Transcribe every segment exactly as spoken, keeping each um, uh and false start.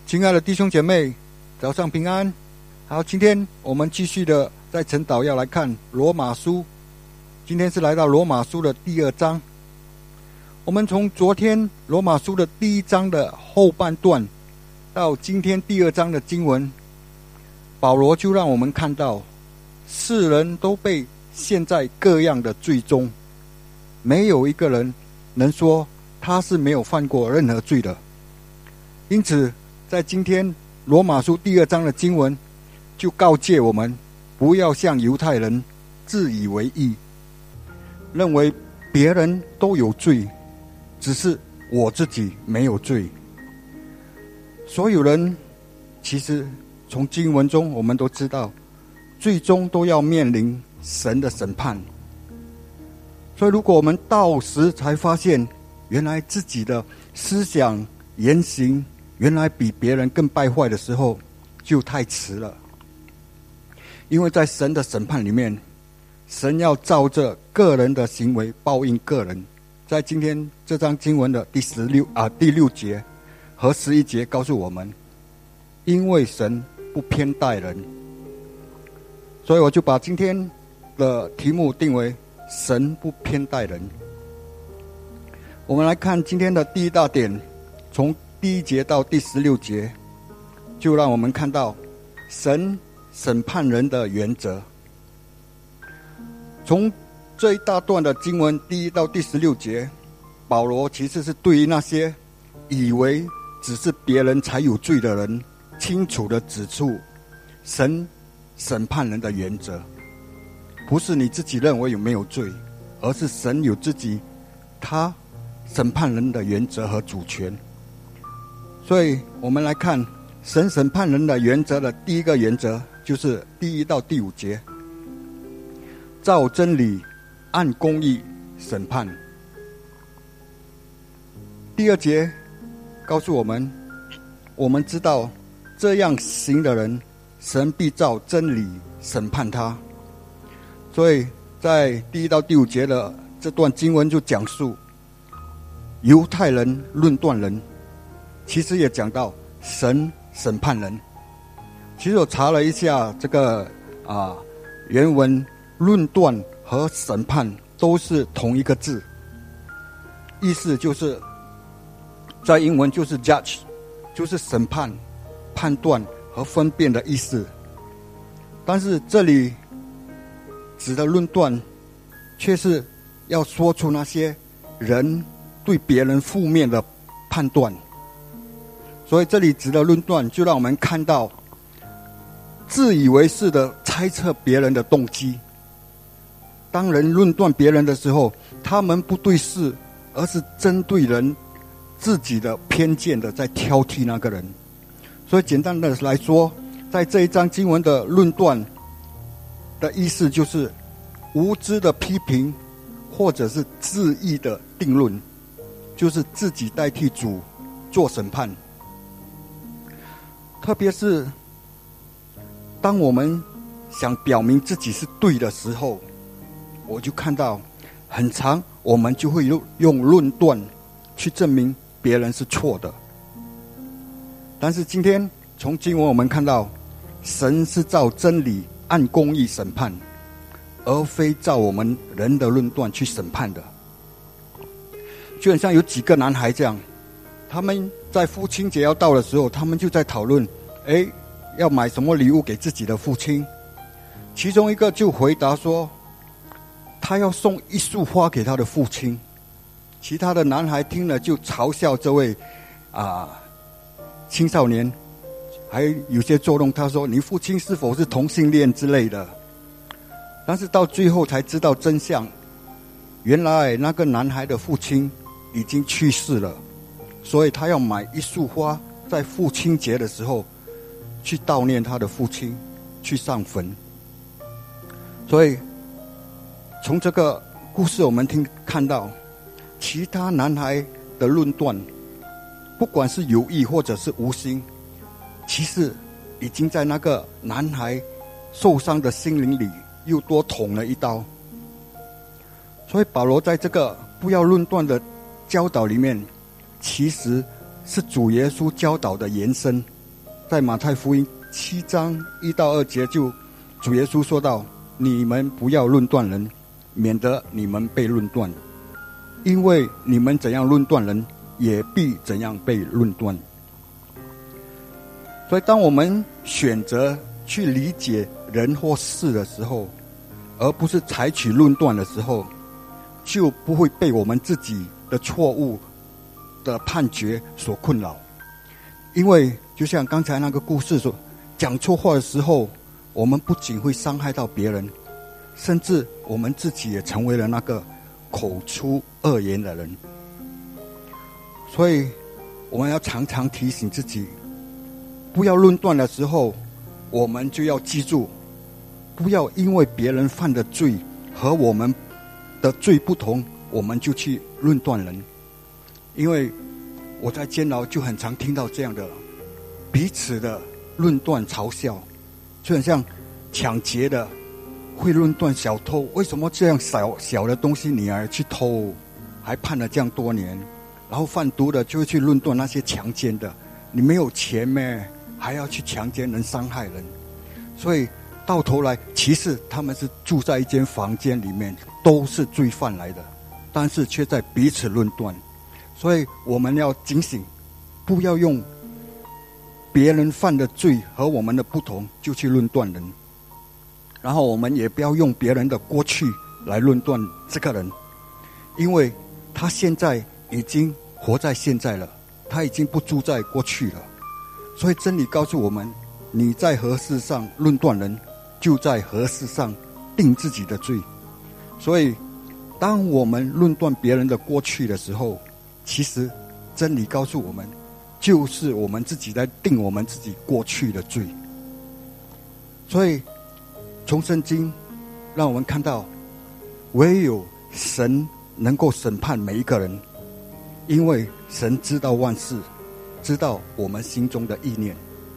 亲爱的弟兄姐妹，早上平安。好，今天我们继续的在晨祷要来看罗马书，今天是来到罗马书的第二章。我们从昨天罗马书的第一章的后半段到今天第二章的经文，保罗就让我们看到世人都被陷在各样的罪中，没有一个人能说他是没有犯过任何罪的。因此在今天罗马书第二章的经文就告诫我们，不要像犹太人自以为义，认为别人都有罪，只是我自己没有罪。所有人其实从经文中我们都知道，最终都要面临神的审判。所以如果我们到时才发现原来自己的思想言行原来比别人更败坏的时候，就太迟了。因为在神的审判里面，神要照着个人的行为报应个人。在今天这章经文的第十六啊第六节和十一节告诉我们，因为神不偏待人，所以我就把今天的题目定为神不偏待人。我们来看今天的第一大点，从第一节到第十六节，就让我们看到神审判人的原则。从这一大段的经文第一到第十六节，保罗其实是对于那些以为只是别人才有罪的人，清楚地指出神审判人的原则，不是你自己认为有没有罪，而是神有自己他审判人的原则和主权。所以我们来看神审判人的原则的第一个原则，就是第一到第五节，照真理按公义审判。第二节告诉我们，我们知道这样行的人，神必照真理审判他。所以在第一到第五节的这段经文就讲述犹太人论断人，其实也讲到神审判人。其实我查了一下这个啊原文，论断和审判都是同一个字，意思就是在英文就是 judge， 就是审判、判断和分辨的意思。但是这里指的论断却是要说出那些人对别人负面的判断。所以这里指的论断就让我们看到自以为是的猜测别人的动机。当人论断别人的时候，他们不对事，而是针对人自己的偏见的在挑剔那个人。所以简单的来说，在这一章经文的论断的意思就是无知的批评，或者是自意的定论，就是自己代替主做审判。特别是当我们想表明自己是对的时候，我就看到很常我们就会用用论断去证明别人是错的。但是今天从经文我们看到，神是照真理按公义审判，而非照我们人的论断去审判的。就很像有几个男孩这样，他们在父亲节要到的时候，他们就在讨论，哎，要买什么礼物给自己的父亲。其中一个就回答说，他要送一束花给他的父亲。其他的男孩听了就嘲笑这位啊青少年，还有些捉弄他说，你父亲是否是同性恋之类的。但是到最后才知道真相，原来那个男孩的父亲已经去世了，所以他要买一束花，在父亲节的时候去悼念他的父亲，去上坟。所以从这个故事我们听看到，其他男孩的论断，不管是有意或者是无心，其实已经在那个男孩受伤的心灵里又多捅了一刀。所以保罗在这个不要论断的教导里面，其实是主耶稣教导的延伸， 在马太福音七章一到二节，就主耶稣说到：你们不要论断人，免得你们被论断，因为你们怎样论断人，也必怎样被论断。所以当我们选择去理解人或事的时候，而不是采取论断的时候，就不会被我们自己的错误的判决所困扰。因为就像刚才那个故事说，讲错话的时候，我们不仅会伤害到别人，甚至我们自己也成为了那个口出恶言的人。所以我们要常常提醒自己，不要论断的时候，我们就要记住，不要因为别人犯的罪和我们的罪不同，我们就去论断人。因为我在监牢就很常听到这样的彼此的论断嘲笑，就很像抢劫的会论断小偷，为什么这样小小的东西你还去偷，还判了这样多年。然后贩毒的就会去论断那些强奸的，你没有钱咩，还要去强奸人伤害人。所以到头来其实他们是住在一间房间里面，都是罪犯来的，但是却在彼此论断。所以我们要警醒，不要用别人犯的罪和我们的不同就去论断人，然后我们也不要用别人的过去来论断这个人，因为他现在已经活在现在了，他已经不住在过去了。所以真理告诉我们，你在何事上论断人，就在何事上定自己的罪。所以当我们论断别人的过去的时候，其实真理告诉我们，就是我们自己在定我们自己过去的罪。所以从圣经让我们看到，唯有神能够审判每一个人，因为神知道万事，知道我们心中的意念。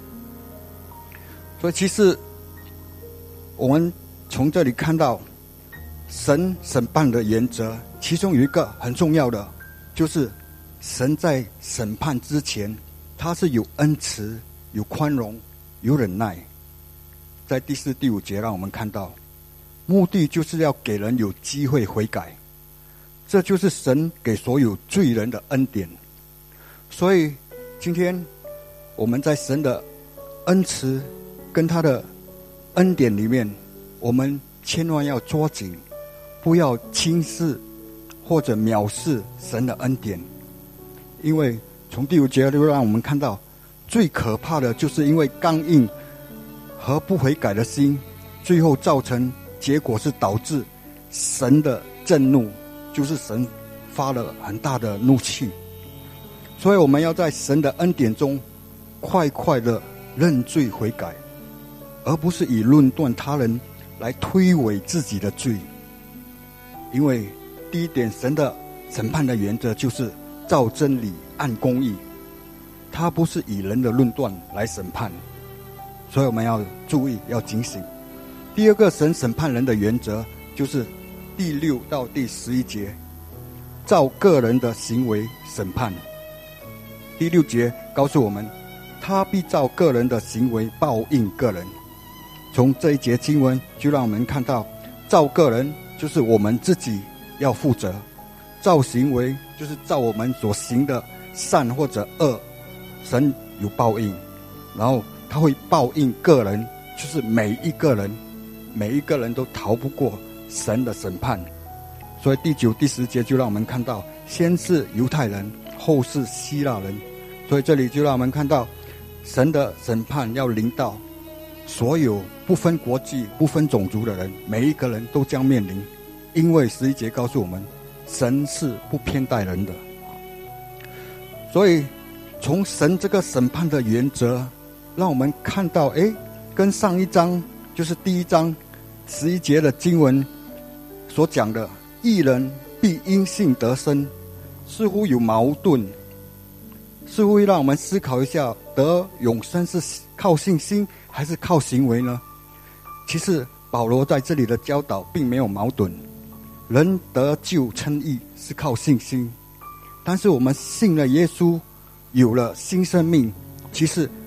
所以其实我们从这里看到神审判的原则，其中有一个很重要的，就是神在审判之前，他是有恩慈、有宽容、有忍耐。在第四、第五节让我们看到，目的就是要给人有机会悔改，这就是神给所有罪人的恩典。所以今天我们在神的恩慈跟他的恩典里面，我们千万要抓紧，不要轻视或者藐视神的恩典。因为从第五节就让我们看到，最可怕的就是因为刚硬和不悔改的心，最后造成结果是导致神的震怒，就是神发了很大的怒气。所以我们要在神的恩典中快快的认罪悔改，而不是以论断他人来推诿自己的罪。因为第一点，神的审判的原则就是照真理按公义，他不是以人的论断来审判。所以我们要注意，要警醒。第二个神审判人的原则就是第六到第十一节，照个人的行为审判。第六节告诉我们，他必照个人的行为报应个人。从这一节经文就让我们看到，照个人就是我们自己要负责，照行为就是照我们所行的善或者恶，神有报应，然后他会报应个人，就是每一个人，每一个人都逃不过神的审判。所以第九、第十节就让我们看到，先是犹太人，后是希腊人。所以这里就让我们看到，神的审判要临到所有不分国际、不分种族的人，每一个人都将面临。因为十一节告诉我们，神是不偏待人的。所以从神这个审判的原则，让我们看到，诶，跟上一章就是第一章十一节的经文所讲的义人必因信得生，似乎有矛盾，似乎会让我们思考一下，得永生是靠信心还是靠行为呢？其实保罗在这里的教导并没有矛盾，人得救称义是靠信心，但是我们信了耶稣，有了新生命，其实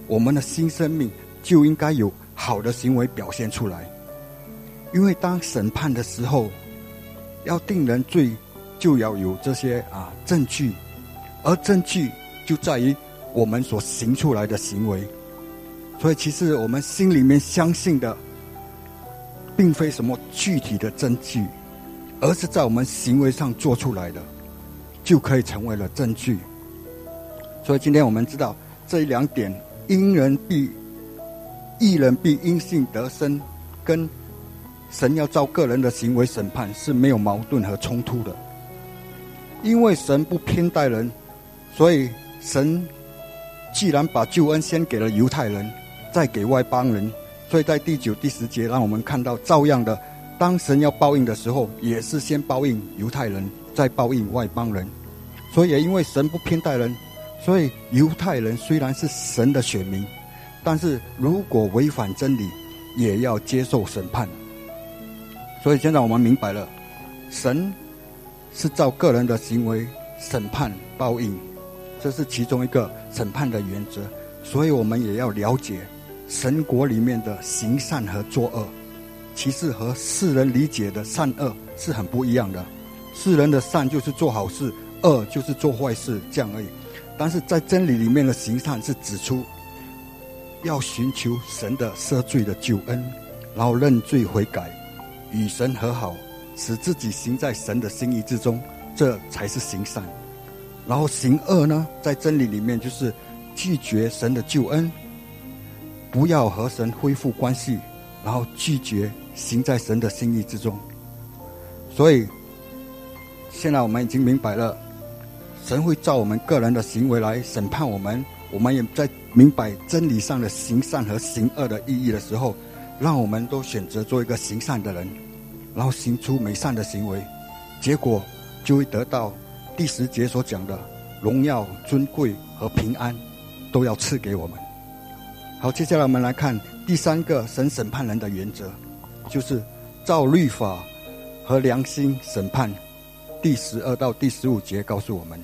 我们的新生命就应该有好的行为表现出来。因为当审判的时候，要定人罪，就要有这些啊证据，而证据就在于我们所行出来的行为。所以其实我们心里面相信的并非什么具体的证据，而是在我们行为上做出来的，就可以成为了证据。所以今天我们知道这两点，因人必义人必因信得生，跟神要照个人的行为审判是没有矛盾和冲突的。因为神不偏待人，所以神既然把救恩先给了犹太人，再给外邦人，所以在第九、第十节让我们看到，照样的，当神要报应的时候，也是先报应犹太人，再报应外邦人。所以也因为神不偏待人，所以犹太人虽然是神的选民，但是如果违反真理，也要接受审判。所以现在我们明白了，神是照个人的行为审判报应，这是其中一个审判的原则。所以我们也要了解神国里面的行善和作恶，其实和世人理解的善恶是很不一样的。世人的善就是做好事，恶就是做坏事，这样而已。但是在真理里面的行善是指出要寻求神的赦罪的救恩，然后认罪悔改，与神和好，使自己行在神的心意之中，这才是行善。然后行恶呢，在真理里面就是拒绝神的救恩，不要和神恢复关系，然后拒绝行在神的心意之中。所以现在我们已经明白了，神会照我们个人的行为来审判我们。我们也在明白真理上的行善和行恶的意义的时候，让我们都选择做一个行善的人，然后行出美善的行为，结果就会得到第十节所讲的荣耀、尊贵和平安都要赐给我们。好，接下来我们来看第三个神审判人的原则，就是照律法和良心审判。第十二到第十五节告诉我们，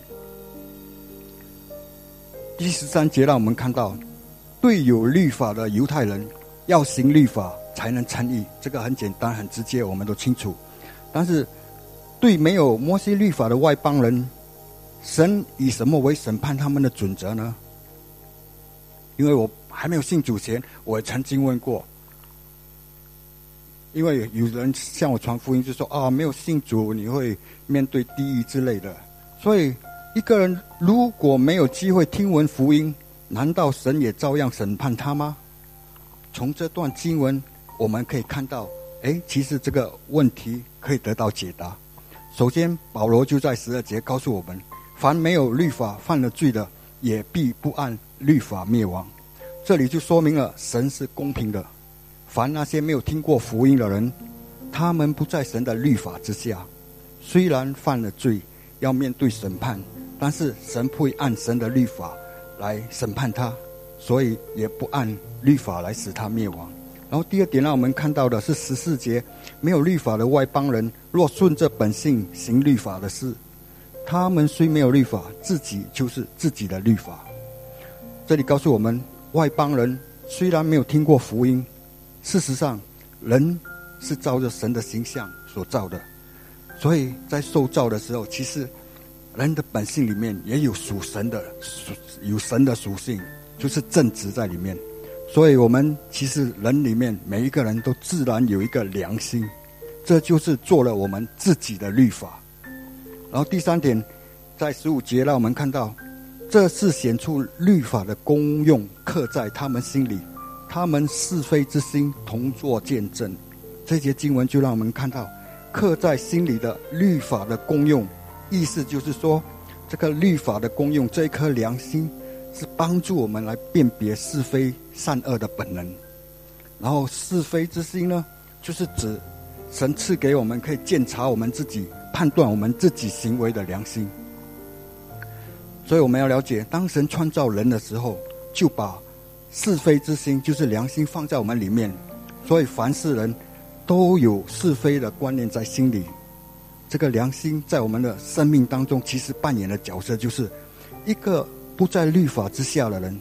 第十三节让我们看到，对有律法的犹太人要行律法才能称义，这个很简单很直接，我们都清楚。但是对没有摩西律法的外邦人，神以什么为审判他们的准则呢？因为我还没有信主前，我也曾经问过，因为有人向我传福音就说啊，没有信主你会面对地狱之类的。所以一个人如果没有机会听闻福音，难道神也照样审判他吗？从这段经文我们可以看到，诶，其实这个问题可以得到解答。首先保罗就在十二节告诉我们，凡没有律法犯了罪的，也必不按律法灭亡。这里就说明了神是公平的，凡那些没有听过福音的人，他们不在神的律法之下，虽然犯了罪要面对审判，但是神不会按神的律法来审判他，所以也不按律法来使他灭亡。然后第二点让我们看到的是十四节，没有律法的外邦人若顺着本性行律法的事，他们虽没有律法，自己就是自己的律法。这里告诉我们，外邦人虽然没有听过福音，事实上人是照着神的形象所造的，所以在受造的时候，其实人的本性里面也有属神的有神的属性，就是正直在里面。所以我们其实人里面每一个人都自然有一个良心，这就是做了我们自己的律法。然后第三点，在十五节让我们看到，这是显出律法的功用刻在他们心里，他们是非之心同作见证。这节经文就让我们看到刻在心里的律法的功用，意思就是说，这个律法的功用，这一颗良心是帮助我们来辨别是非善恶的本能。然后是非之心呢，就是指神赐给我们可以鉴察我们自己，判断我们自己行为的良心。所以我们要了解，当神创造人的时候，就把是非之心，就是良心放在我们里面，所以凡是人都有是非的观念在心里。这个良心在我们的生命当中其实扮演的角色，就是一个不在律法之下的人，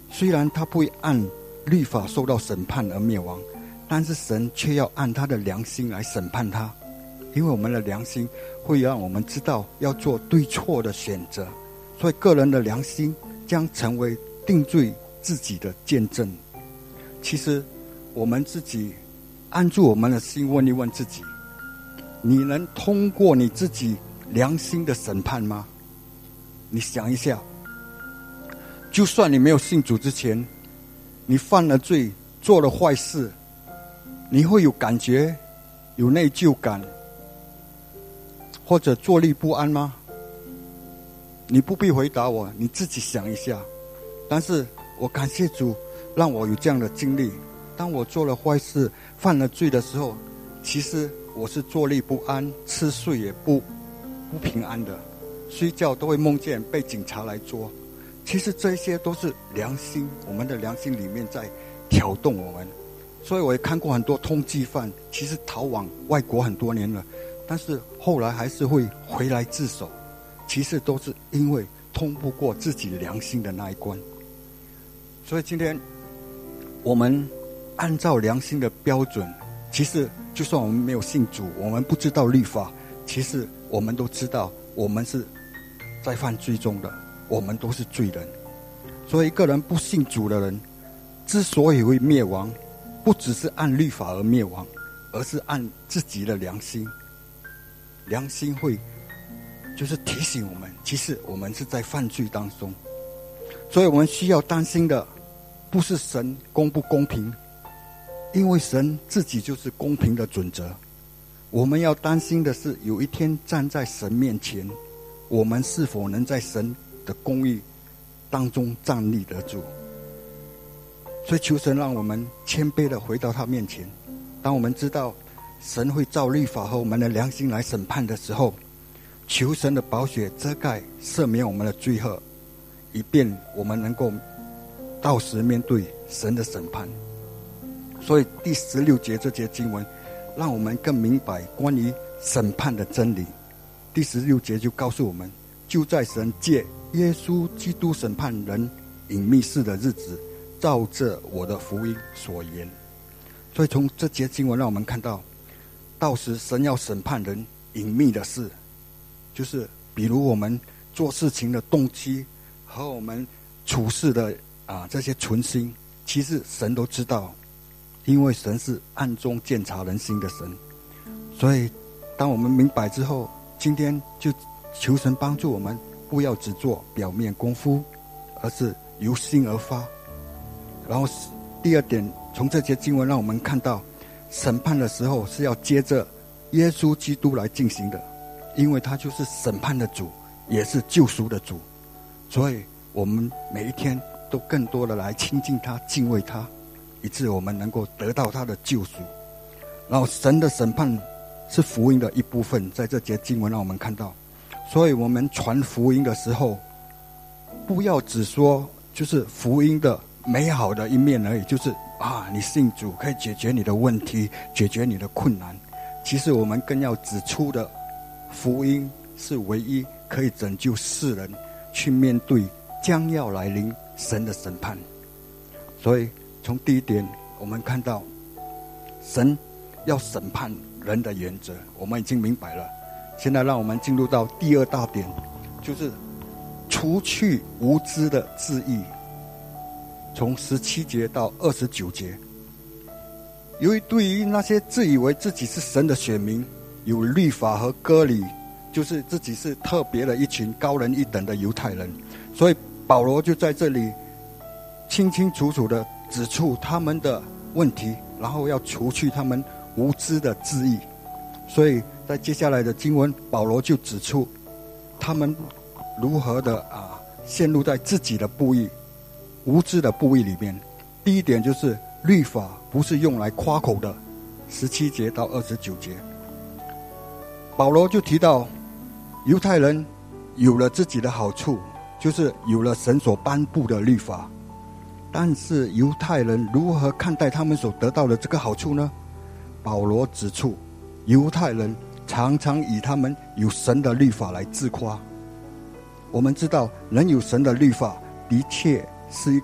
虽然他不会按律法受到审判而灭亡，但是神却要按他的良心来审判他，因为我们的良心会让我们知道要做对错的选择，所以个人的良心将成为定罪自己的见证。其实我们自己按住我们的心问一问自己，你能通过你自己良心的审判吗？你想一下，就算你没有信主之前，你犯了罪，做了坏事，你会有感觉，有内疚感，或者坐立不安吗？你不必回答我，你自己想一下。但是我感谢主让我有这样的经历，当我做了坏事犯了罪的时候，其实我是坐立不安，吃睡也不不平安的，睡觉都会梦见被警察来捉。其实这些都是良心，我们的良心里面在挑动我们。所以我也看过很多通缉犯，其实逃往外国很多年了，但是后来还是会回来自首，其实都是因为通不过自己良心的那一关。所以今天我们按照良心的标准，其实就算我们没有信主，我们不知道律法，其实我们都知道我们是在犯罪中的，我们都是罪人。所以一个人不信主的人之所以会灭亡，不只是按律法而灭亡，而是按自己的良心。良心会就是提醒我们，其实我们是在犯罪当中。所以我们需要担心的不是神公不公平，因为神自己就是公平的准则。我们要担心的是有一天站在神面前，我们是否能在神的公义当中站立得住。所以求神让我们谦卑地回到他面前，当我们知道神会照律法和我们的良心来审判的时候，求神的宝血遮盖赦免我们的罪恶，以便我们能够到时面对神的审判。所以第十六节这节经文让我们更明白关于审判的真理。第十六节就告诉我们，就在神借耶稣基督审判人隐秘事的日子，照着我的福音所言。所以从这节经文让我们看到，到时神要审判人隐秘的事，就是比如我们做事情的动机和我们处事的啊这些存心，其实神都知道，因为神是暗中鉴察人心的神。所以当我们明白之后，今天就求神帮助我们，不要只做表面功夫，而是由心而发。然后第二点，从这节经文让我们看到，审判的时候是要接着耶稣基督来进行的，因为他就是审判的主，也是救赎的主。所以我们每一天都更多的来亲近他，敬畏他，以致我们能够得到他的救赎。然后神的审判是福音的一部分，在这节经文让我们看到。所以我们传福音的时候，不要只说就是福音的美好的一面而已，就是啊，你信主可以解决你的问题，解决你的困难。其实我们更要指出的，福音是唯一可以拯救世人去面对将要来临神的审判。所以从第一点我们看到神要审判人的原则，我们已经明白了。现在让我们进入到第二大点，就是除去无知的字义。从十七节到二十九节，由于对于那些自以为自己是神的选民，有律法和割礼，就是自己是特别的一群高人一等的犹太人，所以保罗就在这里清清楚楚地指出他们的问题，然后要除去他们无知的字义。所以在接下来的经文，保罗就指出他们如何的啊陷入在自己的不义无知的不义里面。第一点就是律法不是用来夸口的，十七节到二十九节，保罗就提到犹太人有了自己的好处，就是有了神所颁布的律法，但是犹太人如何看待他们所得到的这个好处呢？保罗指出，犹太人常常以他们有神的律法来自夸。我们知道人有神的律法的确是一个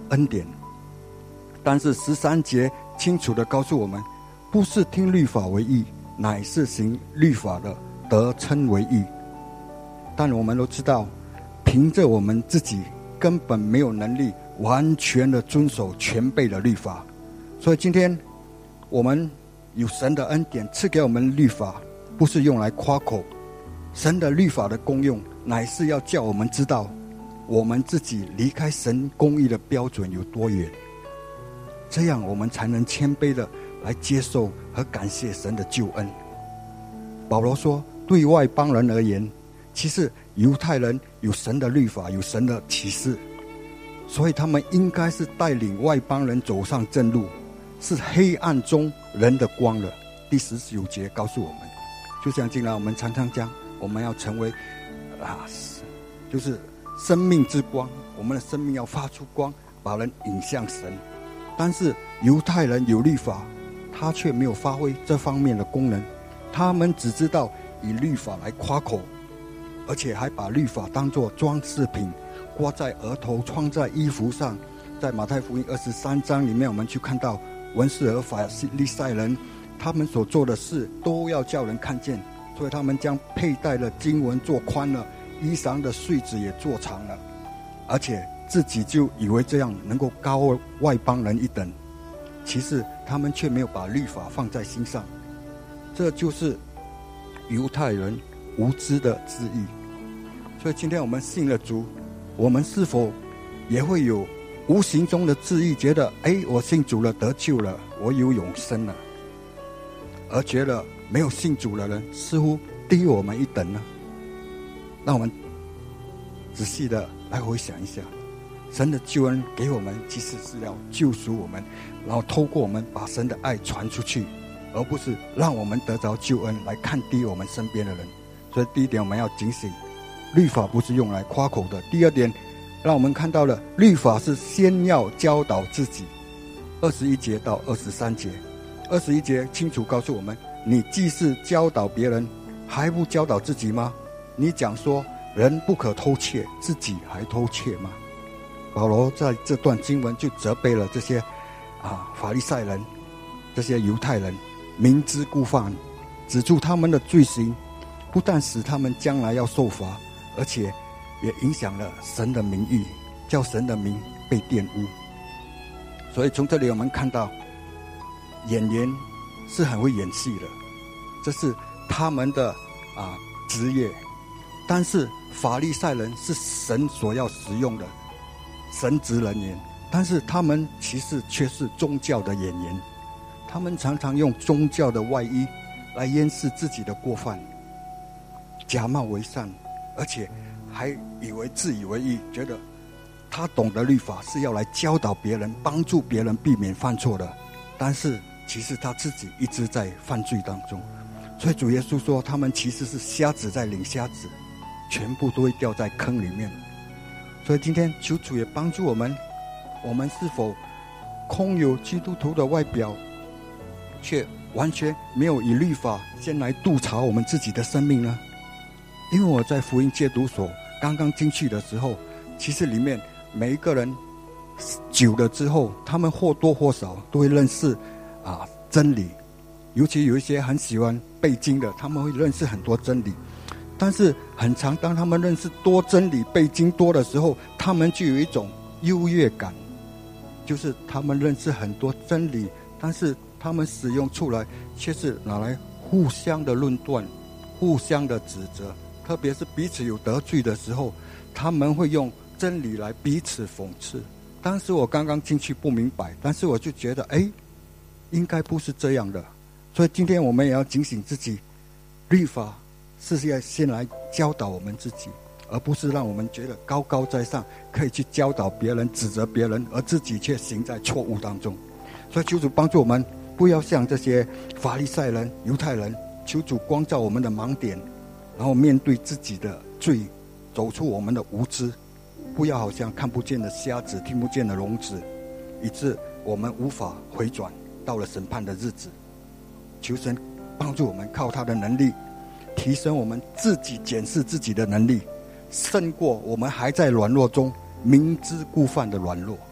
恩典。但是十三节清楚地告诉我们，不是听律法为义，乃是行律法的得称为义。但我们都知道，凭着我们自己根本没有能力完全的遵守全备的律法。所以今天我们有神的恩典赐给我们律法，不是用来夸口，神的律法的功用乃是要叫我们知道我们自己离开神公义的标准有多远，这样我们才能谦卑的来接受和感谢神的救恩。保罗说，对外邦人而言，其实犹太人有神的律法，有神的启示，所以他们应该是带领外邦人走上正路，是黑暗中人的光了。第十九节告诉我们，就像进来我们常常讲，我们要成为啊，就是生命之光，我们的生命要发出光，把人引向神。但是犹太人有律法，他却没有发挥这方面的功能，他们只知道以律法来夸口，而且还把律法当作装饰品，挂在额头，穿在衣服上。在马太福音二十三章里面，我们去看到文士和法利赛人，他们所做的事都要叫人看见，所以他们将佩戴的经文做宽了，衣裳的穗子也做长了，而且自己就以为这样能够高外邦人一等，其实他们却没有把律法放在心上。这就是犹太人无知的之意。所以今天我们信了主，我们是否也会有无形中的质疑，觉得哎，我信主了，得救了，我有永生了，而觉得没有信主的人似乎低我们一等呢？让我们仔细的来回想一下，神的救恩给我们其实是要救赎我们，然后透过我们把神的爱传出去，而不是让我们得着救恩来看低我们身边的人。所以第一点我们要警醒，律法不是用来夸口的。第二点让我们看到了，律法是先要教导自己。二十一节到二十三节，二十一节清楚告诉我们，你既是教导别人，还不教导自己吗？你讲说人不可偷窃，自己还偷窃吗？保罗在这段经文就责备了这些啊法利赛人，这些犹太人明知故犯，指出他们的罪行，不但使他们将来要受罚，而且也影响了神的名誉，叫神的名被玷污。所以从这里我们看到，演员是很会演戏的，这是他们的啊职业。但是法利赛人是神所要使用的神职人员，但是他们其实却是宗教的演员，他们常常用宗教的外衣来掩饰自己的过犯，假冒为善，而且还以为自以为意，觉得他懂得律法是要来教导别人，帮助别人避免犯错的，但是其实他自己一直在犯罪当中。所以主耶稣说，他们其实是瞎子在领瞎子，全部都会掉在坑里面。所以今天求主也帮助我们，我们是否空有基督徒的外表，却完全没有以律法先来督察我们自己的生命呢？因为我在福音戒毒所刚刚进去的时候，其实里面每一个人久了之后，他们或多或少都会认识啊真理，尤其有一些很喜欢背经的，他们会认识很多真理。但是很常当他们认识多真理，背经多的时候，他们就有一种优越感，就是他们认识很多真理，但是他们使用出来却是拿来互相的论断，互相的指责，特别是彼此有得罪的时候，他们会用真理来彼此讽刺。当时我刚刚进去不明白，但是我就觉得哎，应该不是这样的。所以今天我们也要警醒自己，律法是要先来教导我们自己，而不是让我们觉得高高在上，可以去教导别人，指责别人，而自己却行在错误当中。所以求主帮助我们，不要像这些法利赛人、犹太人，求主光照我们的盲点，然后面对自己的罪，走出我们的无知，不要好像看不见的瞎子，听不见的聋子，以致我们无法回转，到了审判的日子。求神帮助我们，靠他的能力提升我们自己检视自己的能力，胜过我们还在软弱中明知故犯的软弱。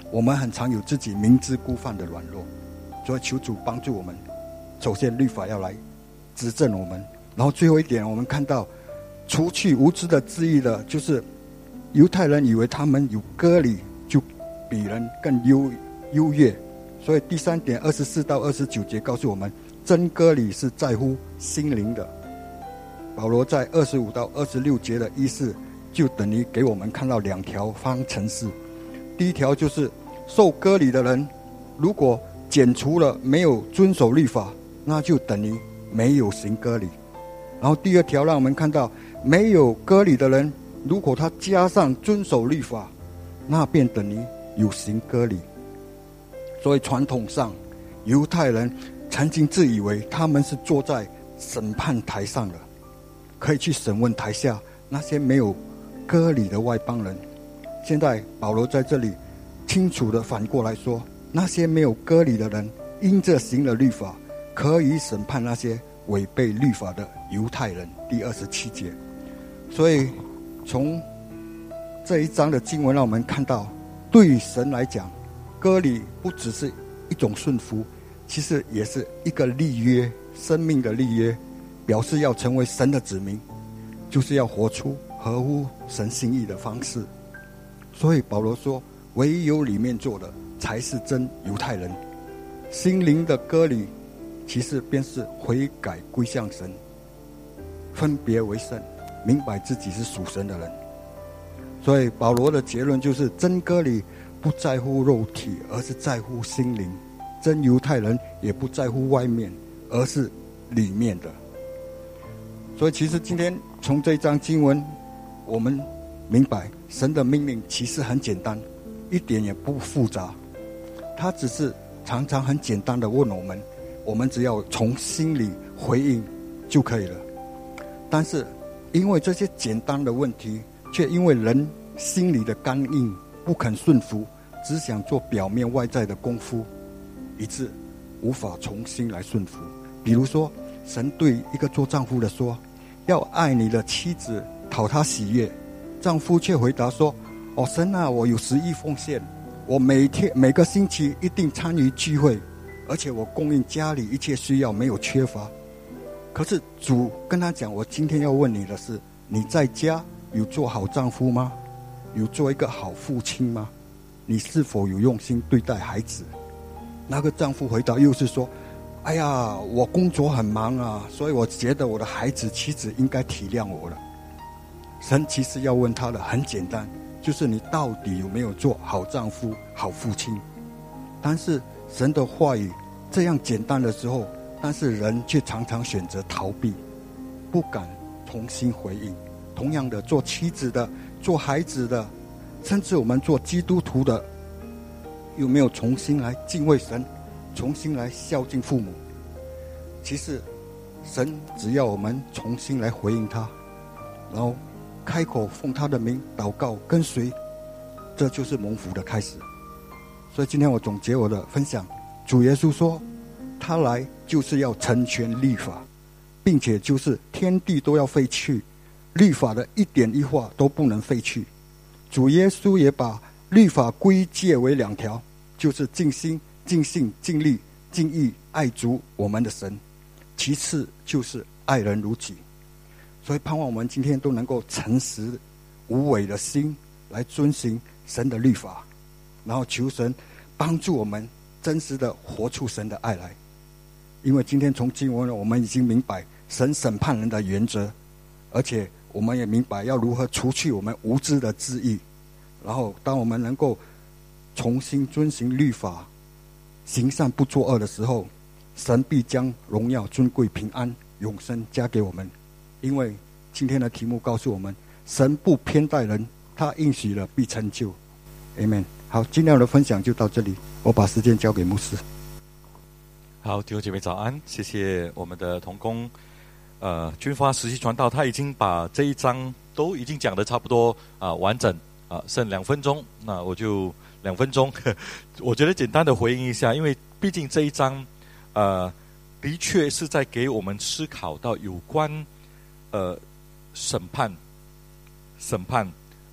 我们很常有自己明知故犯的软弱，所以求主帮助我们。首先律法要来指正我们，然后最后一点我们看到除去无知的字义的，就是犹太人以为他们有割礼就比人更优优越，所以第三点二十四到二十九节告诉我们，真割礼是在乎心灵的。保罗在二十五到二十六节的意思就等于给我们看到两条方程式。第一条就是受割礼的人如果减除了没有遵守律法，那就等于没有行割礼。然后第二条让我们看到没有割礼的人如果他加上遵守律法，那便等于有行割礼。所以传统上犹太人曾经自以为他们是坐在审判台上的，可以去审问台下那些没有割礼的外邦人。现在保罗在这里清楚地反过来说，那些没有割礼的人因着行了律法，可以审判那些违背律法的犹太人。第二十七节。所以从这一章的经文让我们看到，对于神来讲，割礼不只是一种顺服，其实也是一个立约，生命的立约，表示要成为神的子民，就是要活出合乎神心意的方式。所以保罗说，唯有里面做的才是真犹太人。心灵的割礼其实便是悔改归向神，分别为圣，明白自己是属神的人。所以保罗的结论就是，真割礼不在乎肉体，而是在乎心灵。真犹太人也不在乎外面，而是里面的。所以其实今天从这一章经文，我们明白神的命令其实很简单，一点也不复杂。他只是常常很简单的问我们，我们只要从心里回应就可以了。但是因为这些简单的问题，却因为人心里的刚硬，不肯顺服，只想做表面外在的功夫，以致无法重新来顺服。比如说，神对一个做丈夫的说，要爱你的妻子，讨她喜悦。丈夫却回答说，哦，神啊，我有十亿奉献，我每天每个星期一定参与聚会，而且我供应家里一切需要，没有缺乏。可是主跟他讲，我今天要问你的是，你在家有做好丈夫吗？有做一个好父亲吗？你是否有用心对待孩子？那个丈夫回答又是说，哎呀，我工作很忙啊，所以我觉得我的孩子妻子应该体谅我了。神其实要问他的很简单，就是你到底有没有做好丈夫好父亲。但是神的话语这样简单的时候，但是人却常常选择逃避，不敢重新回应。同样的，做妻子的，做孩子的，甚至我们做基督徒的，有没有重新来敬畏神，重新来孝敬父母？其实神只要我们重新来回应他，然后开口奉他的名祷告跟随，这就是蒙福的开始。所以今天我总结我的分享，主耶稣说他来就是要成全律法，并且就是天地都要废去，律法的一点一画都不能废去。主耶稣也把律法归结为两条，就是尽心尽性尽力尽意爱主我们的神，其次就是爱人如己。所以盼望我们今天都能够诚实无伪的心来遵行神的律法，然后求神帮助我们真实的活出神的爱来。因为今天从经文我们已经明白神审判人的原则，而且我们也明白要如何除去我们无知的知意。然后当我们能够重新遵行律法，行善不作恶的时候，神必将荣耀尊贵平安永生加给我们。因为今天的题目告诉我们，神不偏待人，他应许了必成就。 Amen。 好，今天我的分享就到这里，我把时间交给牧师。 好，弟兄姐妹早安，谢谢我们的同工呃军发实习传道，他已经把这一章都已经讲得差不多啊、呃、完整啊、呃，剩两分钟，那我就两分钟呵我觉得简单的回应一下，因为毕竟这一章呃的确是在给我们思考到有关呃审判审判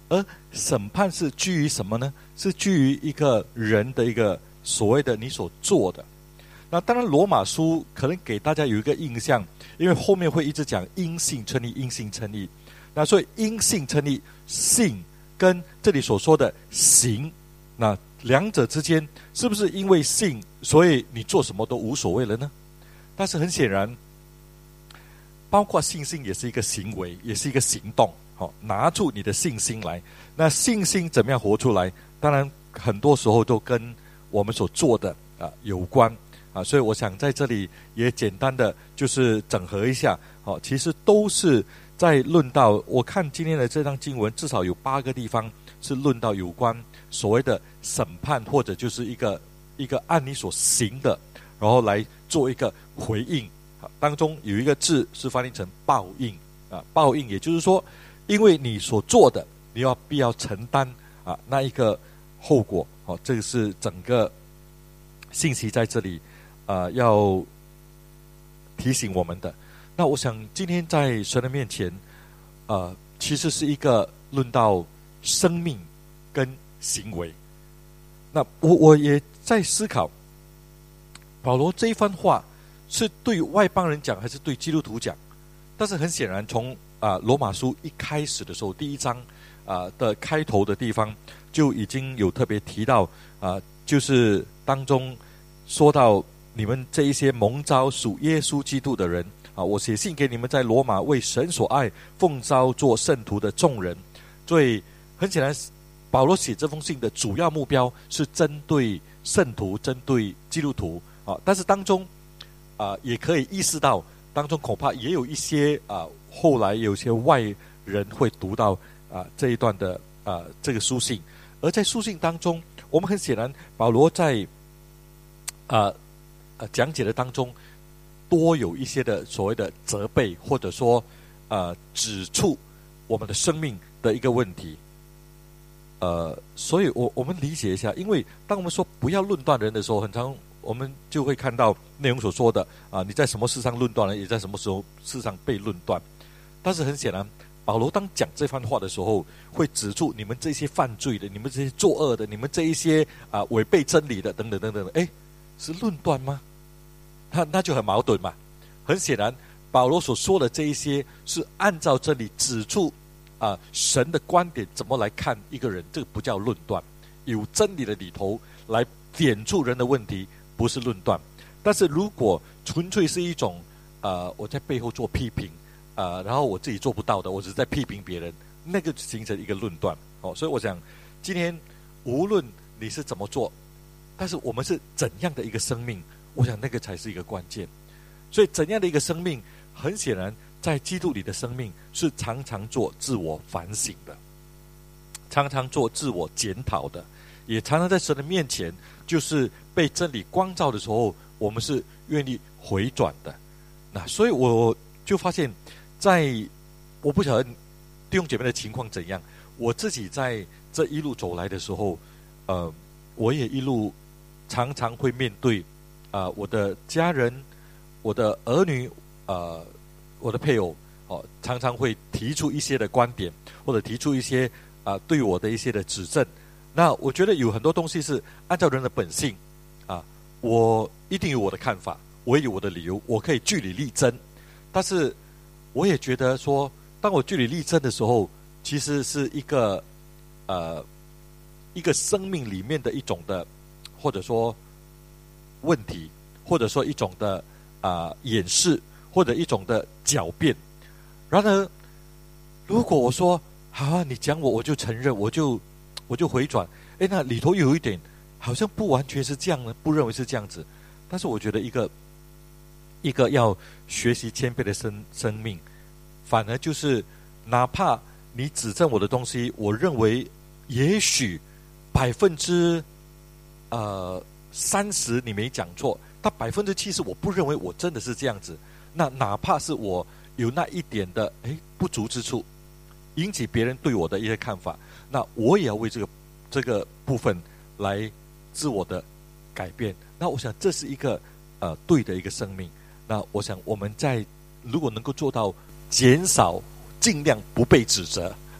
而审判是基于什么呢？是基于一个人的一个所谓的你所做的。那当然罗马书可能给大家有一个印象，因为后面会一直讲因信称义，因信称义。那所以因信称义，信跟这里所说的行，那两者之间是不是因为信，所以你做什么都无所谓了呢？但是很显然，包括信心也是一个行为，也是一个行动。好，拿出你的信心来。那信心怎么样活出来？当然很多时候都跟我们所做的啊有关啊。所以我想在这里也简单的就是整合一下。好，其实都是在论到，我看今天的这章经文至少有八个地方是论到有关所谓的审判，或者就是一个一个按你所行的，然后来做一个回应。当中有一个字是翻译成报应啊，报应也就是说，因为你所做的，你要必要承担啊那一个后果。好，这个是整个信息在这里啊要提醒我们的。那我想今天在神的面前，呃，其实是一个论到生命跟行为。那我我也在思考，保罗这一番话是对外邦人讲还是对基督徒讲？但是很显然从啊、呃、罗马书一开始的时候，第一章啊、呃、的开头的地方就已经有特别提到啊、呃，就是当中说到你们这一些蒙召属耶稣基督的人啊，我写信给你们在罗马为神所爱奉召做圣徒的众人。所以很显然，保罗写这封信的主要目标是针对圣徒，针对基督徒啊。但是当中啊、呃，也可以意识到，当中恐怕也有一些啊、呃，后来有些外人会读到啊、呃、这一段的啊、呃、这个书信。而在书信当中，我们很显然，保罗在啊呃讲解的当中，多有一些的所谓的责备，或者说呃指出我们的生命的一个问题。呃，所以我我们理解一下，因为当我们说不要论断人的时候，很常我们就会看到内容所说的啊，你在什么事上论断人，也在什么时候事上被论断。但是很显然，保罗当讲这番话的时候，会指出你们这些犯罪的，你们这些作恶的，你们这一些啊违背真理的，等等等等。哎，是论断吗？那那就很矛盾嘛。很显然，保罗所说的这一些是按照真理指出啊神的观点怎么来看一个人，这个不叫论断。有真理的里头来点出人的问题，不是论断。但是如果纯粹是一种呃我在背后做批评，呃然后我自己做不到的，我只是在批评别人，那个形成一个论断。哦，所以我想今天无论你是怎么做，但是我们是怎样的一个生命，我想那个才是一个关键。所以怎样的一个生命，很显然在基督里的生命是常常做自我反省的，常常做自我检讨的，也常常在神的面前，就是被真理光照的时候，我们是愿意回转的。那所以我就发现，在我不晓得弟兄姐妹的情况怎样，我自己在这一路走来的时候，呃，我也一路常常会面对啊、呃、我的家人、我的儿女、呃我的配偶，哦，常常会提出一些的观点，或者提出一些啊、呃、对我的一些的指正。那我觉得有很多东西是按照人的本性啊，我一定有我的看法，我也有我的理由，我可以据理力争。但是我也觉得说，当我据理力争的时候，其实是一个呃一个生命里面的一种的，或者说问题，或者说一种的啊、呃、掩饰，或者一种的狡辩。然而如果我说好啊，你讲我我就承认，我就我就回转，诶，那里头有一点好像不完全是这样呢，不认为是这样子。但是我觉得一个一个要学习谦卑的生生命，反而就是哪怕你指正我的东西，我认为也许百分之呃三十你没讲错，但百分之七十我不认为我真的是这样子。那哪怕是我有那一点的诶不足之处，引起别人对我的一些看法，那我也要为这个这个部分来自我的改变。那我想这是一个呃对的一个生命。那我想我们在如果能够做到减少尽量不被指责，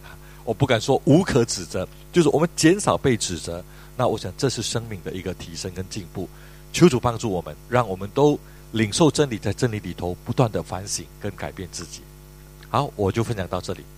我不敢说无可指责，就是我们减少被指责。那我想这是生命的一个提升跟进步。求主帮助我们，让我们都领受真理，在真理里头不断的反省跟改变自己。好，我就分享到这里。